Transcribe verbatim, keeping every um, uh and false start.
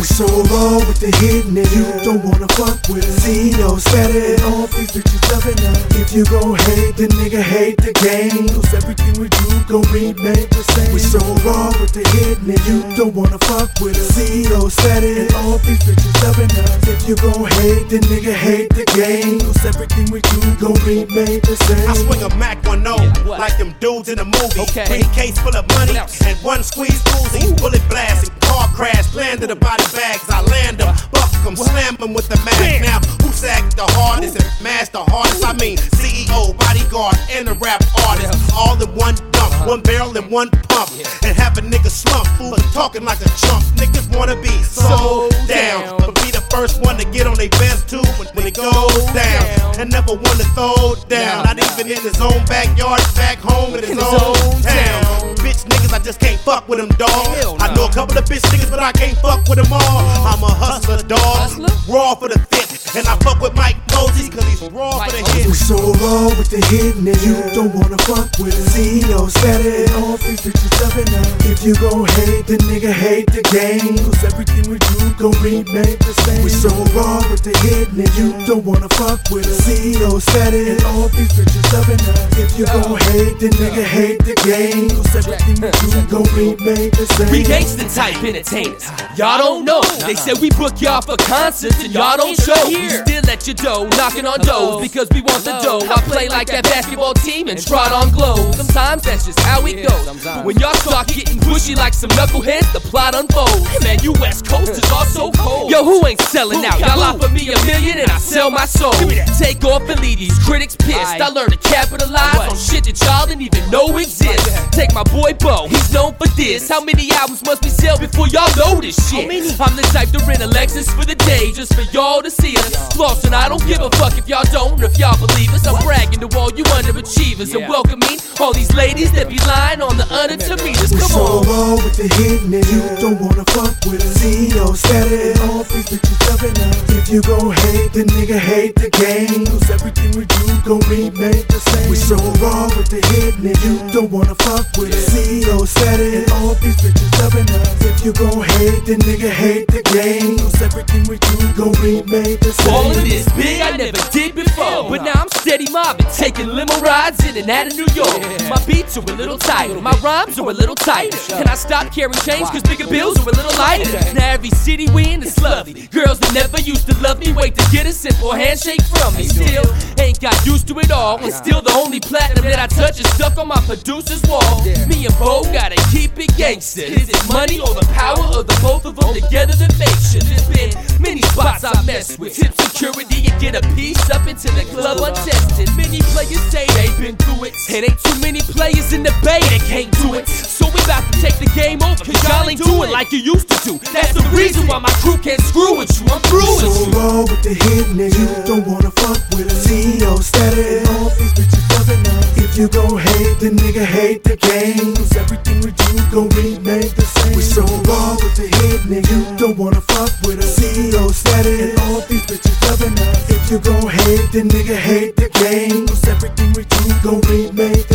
so raw with the hit, nigga. You don't wanna fuck with us. C E Os better and all these bitches loving us. If you gon' hate, the nigga hate the game. Cause everything we do gon' remain the same. We so raw with the hit, nigga. You don't wanna fuck with us. C E Os better and all these bitches loving us. If you gon' hate, the nigga hate the game. Cause everything we do gon' remain the same. I swing a Mac one oh yeah, like them dudes in the movie. Okay. Briefcase full of money and one squeeze Uzi. Bullet blast, car crash, land to the body bags. I land them, buck them, slam them with the mag. Now, who sacked the hardest and smashed the hardest? I mean, C E O, bodyguard, and a rap artist. All in one dump, one barrel and one pump. And have a nigga slump, fools talking like a chump. Niggas wanna be so down, but be the first one to get on their best too when, when it goes down. And never wanna throw down, not even in his own backyard, back home in his own town. Bitch niggas, I just can't fuck with them, dog. I know a couple of bitch niggas, but I can't fuck with them all. I'm a hustler, dog, raw for the fit. And I fuck with Mike Mosey, cause he's raw for the hit. We so raw with the hit, nigga. You don't wanna fuck with us. C E Os better and all these bitches loving us. If you gon' hate, the nigga hate the game. Cause everything we do gon' remain the same. We so raw with the hit, nigga. You don't wanna fuck with us. C E Os better and all these bitches loving us. If you gon' hate, the nigga hate the game. Cause everything we do gon' remain the same. We gangsta type entertainers. Y'all don't know. They said we book y'all for concerts and y'all don't show. We still at your door, knocking on doors because we want the dough. I play like that basketball team and trot on glows. Sometimes that's just how it goes. But when y'all start getting pushy like some knuckleheads, the plot unfolds. Man, you West Coasters are so cold. Yo, who ain't selling out? Y'all offer me a million and I sell my soul. Take off and leave these critics pissed. I learned to capitalize on shit that y'all didn't even know exists. Take my boy Bo, he's known for this. How many albums must we sell before y'all know this shit? I'm the type to rent a Lexus for the day just for y'all to see us. Lost and I don't give a fuck if y'all don't or if y'all believe us. I'm bragging to all you underachievers and welcoming all these ladies that be lying on the underachievers. Come so on. Raw with the hit, nigga. You don't wanna fuck with us. C E Os better and all these bitches loving us. If you gon' hate, the nigga hate the game. Cause everything we do gon' remain the same. We so raw with the hit, nigga. You don't wanna fuck with us. C E Os better and all these bitches loving us. If you gon' hate, the nigga hate the game. Cause everything we do gon' remain the same. All of this big I never did before, but now I'm steady mobbing, taking limo rides in and out of New York. My beats are a little tighter, my rhymes are a little tighter. Can I stop carrying chains cause bigger bills are a little lighter? Now every city we in is lovely. Girls that never used to love me wait to get a simple handshake from me. Still ain't got used to it all, and still the only platinum that I touch is stuck on my producer's wall. Me and Bo gotta keep it gangsta. Is it money or the power of the both of them together that makes shit? There's been many spots I mess with, tip security and get a piece up into the club untested. Many players say they've been through it, and ain't too many players in the Bay that can't do it. So we about to take the game over, cause y'all ain't doing like you used to do. That's the reason why my crew can't screw with you. I'm through with so you. So raw with the hit, nigga. You don't wanna fuck with us. C E Os better and all these bitches loving us. If you gon' hate, the nigga hate the game. Cause everything we do gon' remain the same. We so raw with the hit, nigga. You don't wanna fuck with us. C E Os better and all these bitches loving us. If you gon' hate, the nigga hate the game. Cause everything we do gon' remain